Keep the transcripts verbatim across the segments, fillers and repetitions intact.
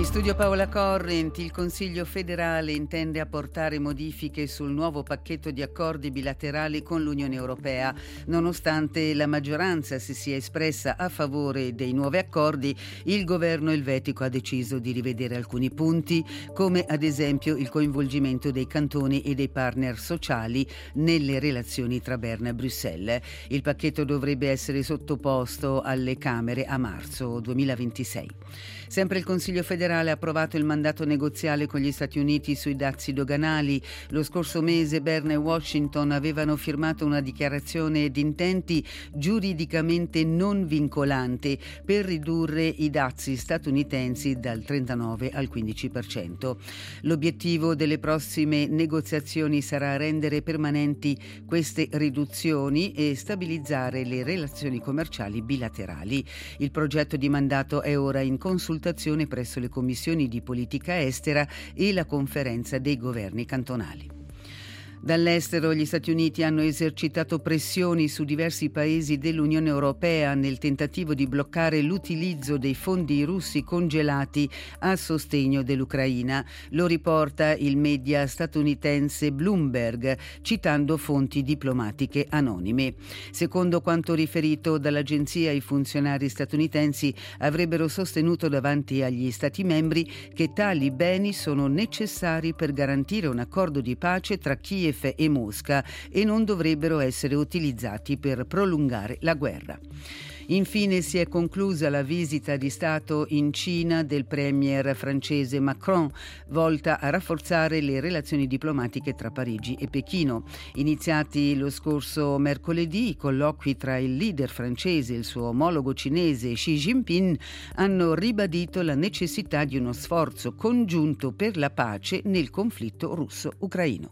studio Paola Corrent. Il Consiglio federale intende apportare modifiche sul nuovo pacchetto di accordi bilaterali con l'Unione Europea. Nonostante la maggioranza si sia espressa a favore dei nuovi accordi, il governo elvetico ha deciso di rivedere alcuni punti, come ad esempio il coinvolgimento dei cantoni e dei partner sociali nelle relazioni tra Berna e Bruxelles. Il pacchetto dovrebbe essere sottoposto alle Camere a marzo duemilaventisei. Sempre il Consiglio federale ha approvato il mandato negoziale con gli Stati Uniti sui dazi doganali. Lo scorso mese Berna e Washington avevano firmato una dichiarazione di intenti giuridicamente non vincolante per ridurre i dazi statunitensi dal trentanove al quindici per cento. L'obiettivo delle prossime negoziazioni sarà rendere permanenti queste riduzioni e stabilizzare le relazioni commerciali bilaterali. Il progetto di mandato è ora in consultazione presso le commissioni di politica estera e la conferenza dei governi cantonali. Dall'estero gli Stati Uniti hanno esercitato pressioni su diversi paesi dell'Unione Europea nel tentativo di bloccare l'utilizzo dei fondi russi congelati a sostegno dell'Ucraina. Lo riporta il media statunitense Bloomberg, citando fonti diplomatiche anonime. Secondo quanto riferito dall'agenzia, i funzionari statunitensi avrebbero sostenuto davanti agli Stati membri che tali beni sono necessari per garantire un accordo di pace tra Kiev e Mosca e non dovrebbero essere utilizzati per prolungare la guerra. Infine si è conclusa la visita di Stato in Cina del premier francese Macron, volta a rafforzare le relazioni diplomatiche tra Parigi e Pechino. Iniziati lo scorso mercoledì, i colloqui tra il leader francese e il suo omologo cinese Xi Jinping hanno ribadito la necessità di uno sforzo congiunto per la pace nel conflitto russo-ucraino.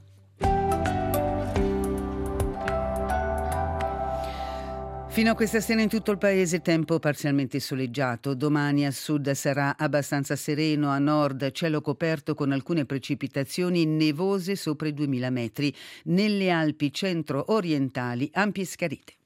Fino a questa sera in tutto il paese tempo parzialmente soleggiato. Domani a sud sarà abbastanza sereno, a nord cielo coperto con alcune precipitazioni nevose sopra i duemila metri. Nelle Alpi centro-orientali ampie schiarite.